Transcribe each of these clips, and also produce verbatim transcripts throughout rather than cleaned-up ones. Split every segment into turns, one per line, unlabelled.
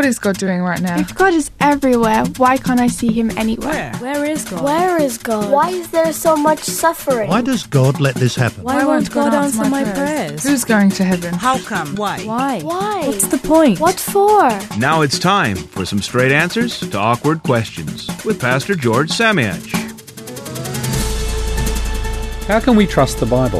is God doing right now?
If God is everywhere, why can't I see him anywhere?
Where? Where is God?
Where is God? Why is there so much suffering?
Why does God let this happen?
Why, Why won't God, God answer my prayers? prayers?
Who's going to heaven?
How come? Why?
Why? Why?
What's the point?
What for?
Now it's time for some straight answers to awkward questions with Pastor George Samiach.
How can we trust the Bible?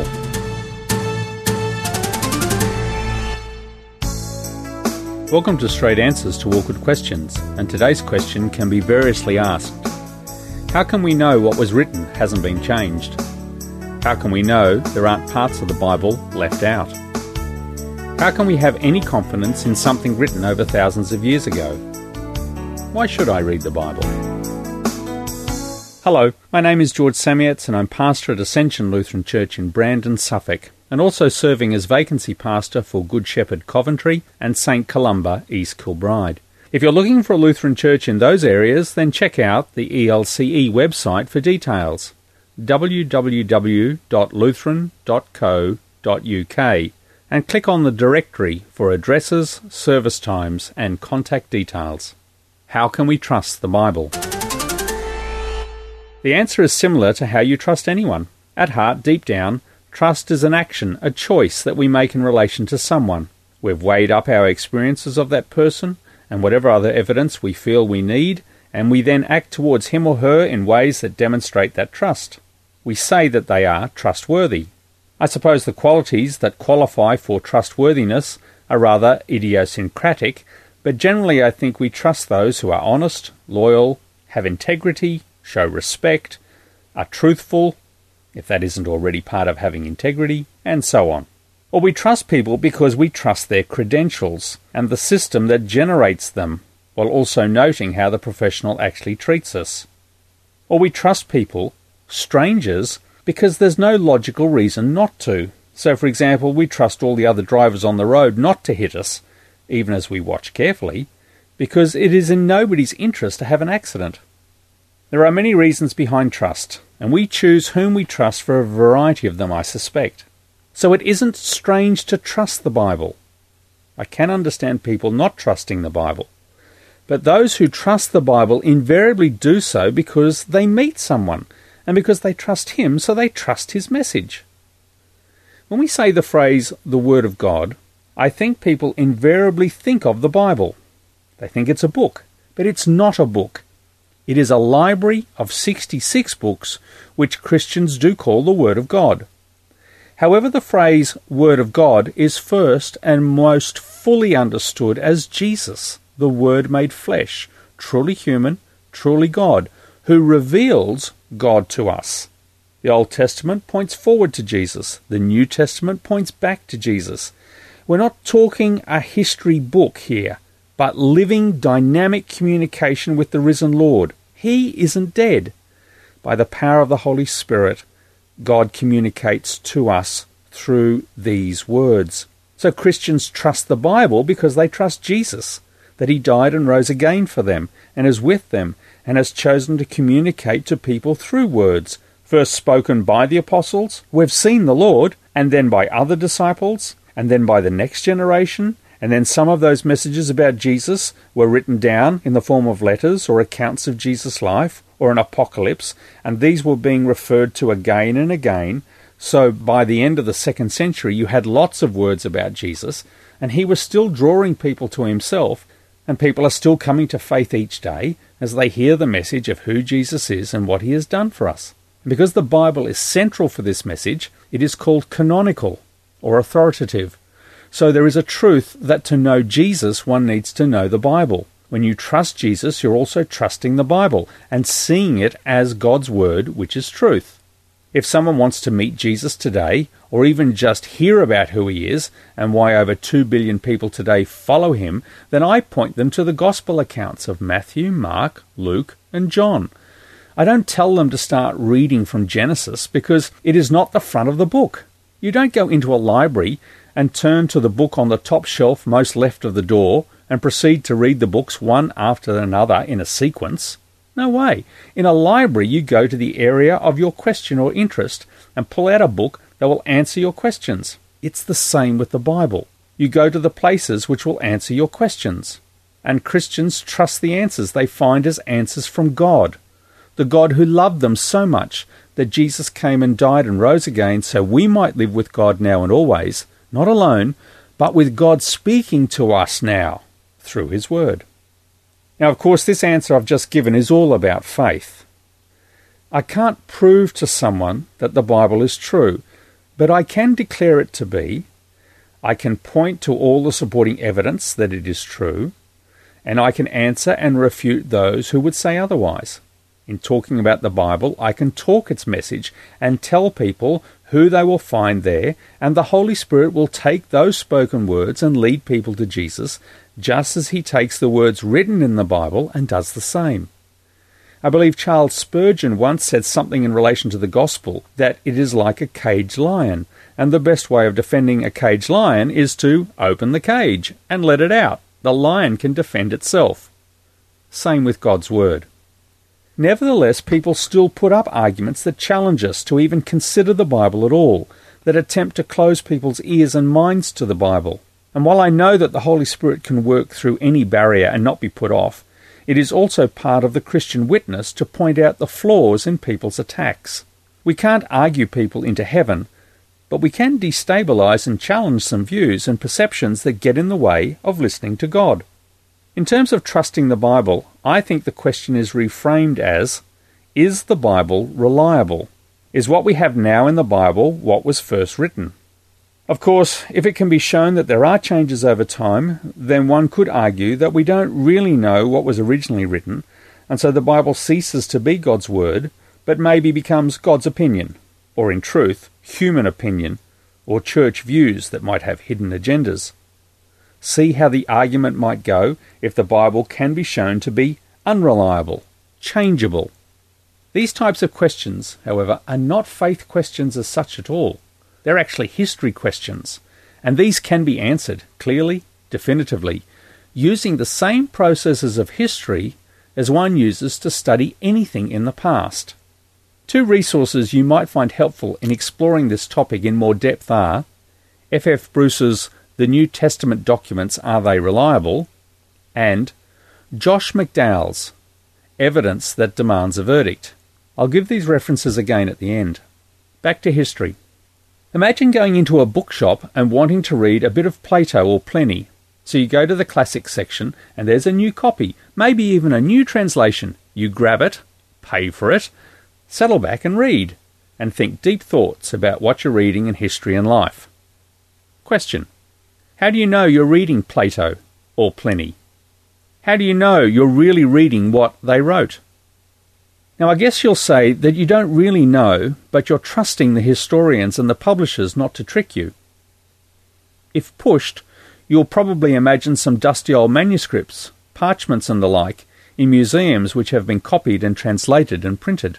Welcome to Straight Answers to Awkward Questions, and today's question can be variously asked. How can we know what was written hasn't been changed? How can we know there aren't parts of the Bible left out? How can we have any confidence in something written over thousands of years ago? Why should I read the Bible? Hello, my name is George Samiach and I'm pastor at Ascension Lutheran Church in Brandon, Suffolk, and also serving as vacancy pastor for Good Shepherd Coventry and St Columba, East Kilbride. If you're looking for a Lutheran church in those areas, then check out the E L C E website for details, w w w dot lutheran dot co dot u k, and click on the directory for addresses, service times and contact details. How can we trust the Bible? The answer is similar to how you trust anyone. At heart, deep down, trust is an action, a choice that we make in relation to someone. We've weighed up our experiences of that person and whatever other evidence we feel we need, and we then act towards him or her in ways that demonstrate that trust. We say that they are trustworthy. I suppose the qualities that qualify for trustworthiness are rather idiosyncratic, but generally I think we trust those who are honest, loyal, have integrity, show respect, are truthful, if that isn't already part of having integrity, and so on. Or we trust people because we trust their credentials and the system that generates them, while also noting how the professional actually treats us. Or we trust people, strangers, because there's no logical reason not to. So, for example, we trust all the other drivers on the road not to hit us, even as we watch carefully, because it is in nobody's interest to have an accident. There are many reasons behind trust, and we choose whom we trust for a variety of them, I suspect. So it isn't strange to trust the Bible. I can understand people not trusting the Bible, but those who trust the Bible invariably do so because they meet someone, and because they trust him, so they trust his message. When we say the phrase, the Word of God, I think people invariably think of the Bible. They think it's a book, but it's not a book. It is a library of sixty-six books which Christians do call the Word of God. However, the phrase Word of God is first and most fully understood as Jesus, the Word made flesh, truly human, truly God, who reveals God to us. The Old Testament points forward to Jesus. The New Testament points back to Jesus. We're not talking a history book here, but living, dynamic communication with the risen Lord. He isn't dead. By the power of the Holy Spirit, God communicates to us through these words. So Christians trust the Bible because they trust Jesus, that he died and rose again for them, and is with them, and has chosen to communicate to people through words, first spoken by the apostles, we've seen the Lord, and then by other disciples, and then by the next generation, and then some of those messages about Jesus were written down in the form of letters or accounts of Jesus' life or an apocalypse, and these were being referred to again and again. So by the end of the second century, you had lots of words about Jesus, and he was still drawing people to himself, and people are still coming to faith each day as they hear the message of who Jesus is and what he has done for us. And because the Bible is central for this message, it is called canonical or authoritative. So there is a truth that to know Jesus, one needs to know the Bible. When you trust Jesus, you're also trusting the Bible and seeing it as God's word, which is truth. If someone wants to meet Jesus today, or even just hear about who he is and why over two billion people today follow him, then I point them to the gospel accounts of Matthew, Mark, Luke, and John. I don't tell them to start reading from Genesis because it is not the front of the book. You don't go into a library and turn to the book on the top shelf most left of the door and proceed to read the books one after another in a sequence. No way. In a library, you go to the area of your question or interest and pull out a book that will answer your questions. It's the same with the Bible. You go to the places which will answer your questions. and Christians trust the answers they find as answers from God, the God who loved them so much that Jesus came and died and rose again so we might live with God now and always, not alone, but with God speaking to us now through his word. Now, of course, this answer I've just given is all about faith. I can't prove to someone that the Bible is true, but I can declare it to be. I can point to all the supporting evidence that it is true, and I can answer and refute those who would say otherwise. In talking about the Bible, I can talk its message and tell people who they will find there, and the Holy Spirit will take those spoken words and lead people to Jesus, just as he takes the words written in the Bible and does the same. I believe Charles Spurgeon once said something in relation to the gospel, that it is like a caged lion, and the best way of defending a caged lion is to open the cage and let it out. The lion can defend itself. Same with God's word. Nevertheless, people still put up arguments that challenge us to even consider the Bible at all, that attempt to close people's ears and minds to the Bible. And while I know that the Holy Spirit can work through any barrier and not be put off, it is also part of the Christian witness to point out the flaws in people's attacks. We can't argue people into heaven, but we can destabilize and challenge some views and perceptions that get in the way of listening to God. In terms of trusting the Bible, I think the question is reframed as, is the Bible reliable? Is what we have now in the Bible what was first written? Of course, if it can be shown that there are changes over time, then one could argue that we don't really know what was originally written, and so the Bible ceases to be God's word, but maybe becomes God's opinion, or in truth, human opinion, or church views that might have hidden agendas. See how the argument might go if the Bible can be shown to be unreliable, changeable. These types of questions, however, are not faith questions as such at all. They're actually history questions, and these can be answered clearly, definitively, using the same processes of history as one uses to study anything in the past. Two resources you might find helpful in exploring this topic in more depth are F F Bruce's The New Testament Documents, Are They Reliable? And Josh McDowell's Evidence That Demands a Verdict. I'll give these references again at the end. Back to history. Imagine going into a bookshop and wanting to read a bit of Plato or Pliny. So you go to the classics section and there's a new copy, maybe even a new translation. You grab it, pay for it, settle back and read, and think deep thoughts about what you're reading in history and life. Question. How do you know you're reading Plato or Pliny? How do you know you're really reading what they wrote? Now, I guess you'll say that you don't really know, but you're trusting the historians and the publishers not to trick you. If pushed, you'll probably imagine some dusty old manuscripts, parchments and the like, in museums which have been copied and translated and printed.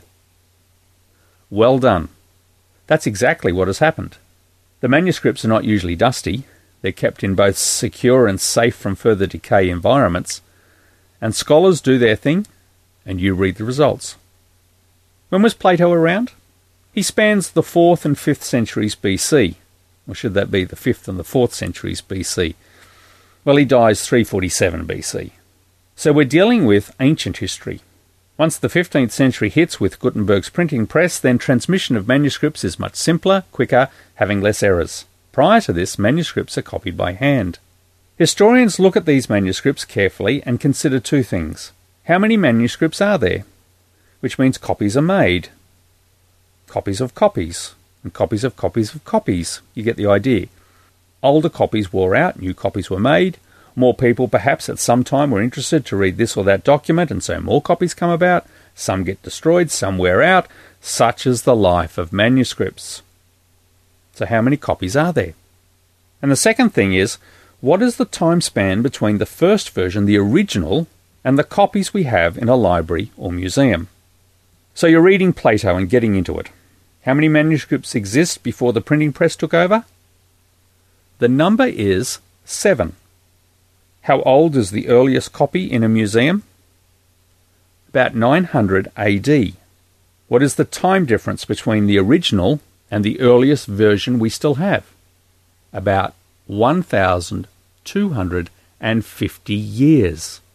Well done. That's exactly what has happened. The manuscripts are not usually dusty. They're kept in both secure and safe from further decay environments, and scholars do their thing, and you read the results. When was Plato around? He spans the fourth and fifth centuries B C. Or should that be the fifth and the fourth centuries B C? Well, he dies three forty-seven B C. So we're dealing with ancient history. Once the fifteenth century hits with Gutenberg's printing press, then transmission of manuscripts is much simpler, quicker, having less errors. Prior to this, manuscripts are copied by hand. Historians look at these manuscripts carefully and consider two things. How many manuscripts are there? Which means copies are made. Copies of copies, and copies of copies of copies. You get the idea. Older copies wore out, new copies were made. More people perhaps at some time were interested to read this or that document, and so more copies come about. Some get destroyed, some wear out. Such is the life of manuscripts. So how many copies are there? And the second thing is, what is the time span between the first version, the original, and the copies we have in a library or museum? So you're reading Plato and getting into it. How many manuscripts exist before the printing press took over? The number is seven. How old is the earliest copy in a museum? About nine hundred A D. What is the time difference between the original and the earliest version we still have? About one thousand two hundred fifty years.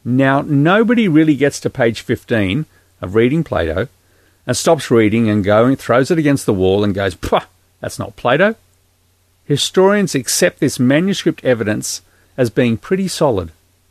Now, nobody really gets to page fifteen of reading Plato and stops reading and going, throws it against the wall and goes, "Pah, that's not Plato." Historians accept this manuscript evidence as being pretty solid.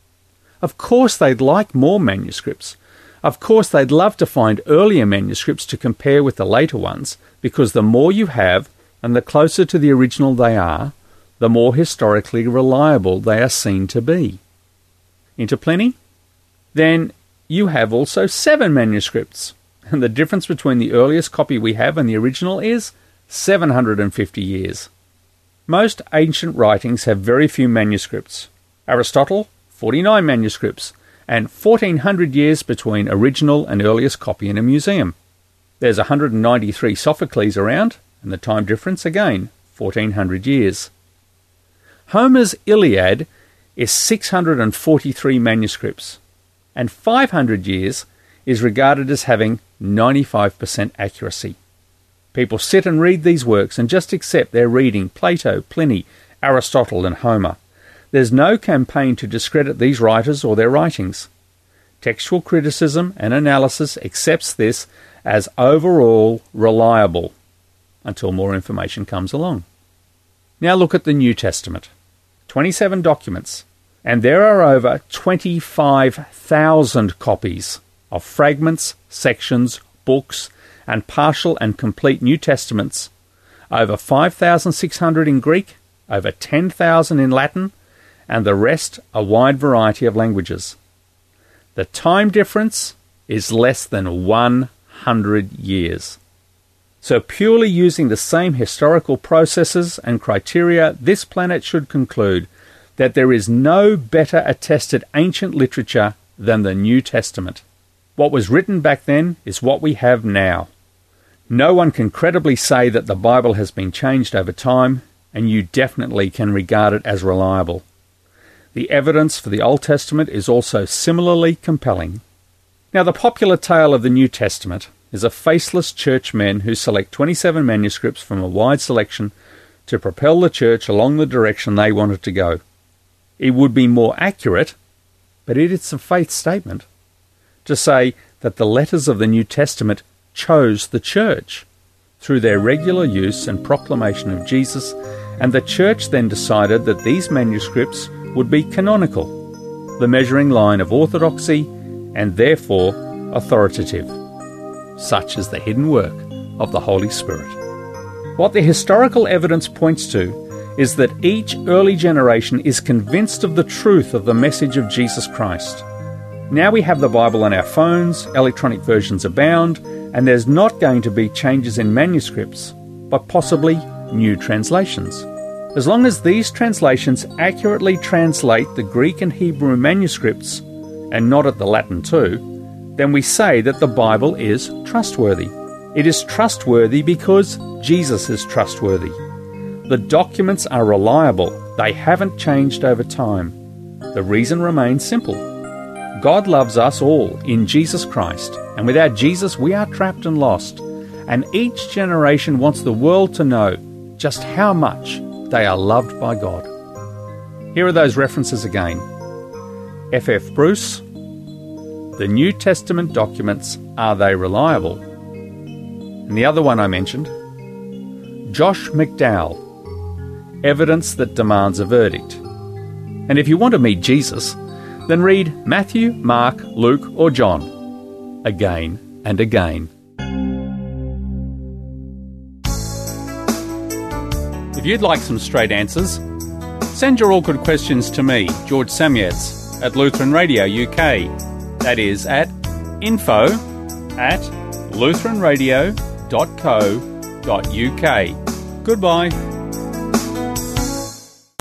Of course they'd like more manuscripts. Of course they'd love to find earlier manuscripts to compare with the later ones, because the more you have and the closer to the original they are, the more historically reliable they are seen to be. Into plenty? Then you have also seven manuscripts, and the difference between the earliest copy we have and the original is seven hundred fifty years. Most ancient writings have very few manuscripts. Aristotle, forty-nine manuscripts, and fourteen hundred years between original and earliest copy in a museum. There's one hundred ninety-three Sophocles around, and the time difference, again, fourteen hundred years. Homer's Iliad is six hundred forty-three manuscripts, and five hundred years is regarded as having ninety-five percent accuracy. People sit and read these works and just accept they're reading Plato, Pliny, Aristotle and Homer. There's no campaign to discredit these writers or their writings. Textual criticism and analysis accepts this as overall reliable until more information comes along. Now look at the New Testament. twenty-seven documents, and there are over twenty-five thousand copies of fragments, sections, books, and partial and complete New Testaments, over five thousand six hundred in Greek, over ten thousand in Latin, and the rest a wide variety of languages. The time difference is less than one hundred years. So purely using the same historical processes and criteria, this planet should conclude that there is no better attested ancient literature than the New Testament. What was written back then is what we have now. No one can credibly say that the Bible has been changed over time, and you definitely can regard it as reliable. The evidence for the Old Testament is also similarly compelling. Now, the popular tale of the New Testament is of faceless churchmen who select twenty-seven manuscripts from a wide selection to propel the church along the direction they wanted to go. It would be more accurate, but it is a faith statement, to say that the letters of the New Testament chose the church through their regular use and proclamation of Jesus, and the church then decided that these manuscripts would be canonical, the measuring line of orthodoxy, and therefore authoritative. Such is the hidden work of the Holy Spirit. What the historical evidence points to is that each early generation is convinced of the truth of the message of Jesus Christ. Now we have the Bible on our phones, electronic versions abound, and there's not going to be changes in manuscripts, but possibly new translations. As long as these translations accurately translate the Greek and Hebrew manuscripts, and not at the Latin too, then we say that the Bible is trustworthy. It is trustworthy because Jesus is trustworthy. The documents are reliable. They haven't changed over time. The reason remains simple. God loves us all in Jesus Christ, and without Jesus we are trapped and lost. And each generation wants the world to know just how much they are loved by God. Here are those references again. F F Bruce, The New Testament documents, are they reliable? And the other one I mentioned, Josh McDowell, Evidence that Demands a Verdict. And if you want to meet Jesus, then read Matthew, Mark, Luke, or John again and again. If you'd like some straight answers, send your awkward questions to me, George Samietz, at Lutheran Radio U K. That is at info at lutheran radio dot co dot uk. Goodbye.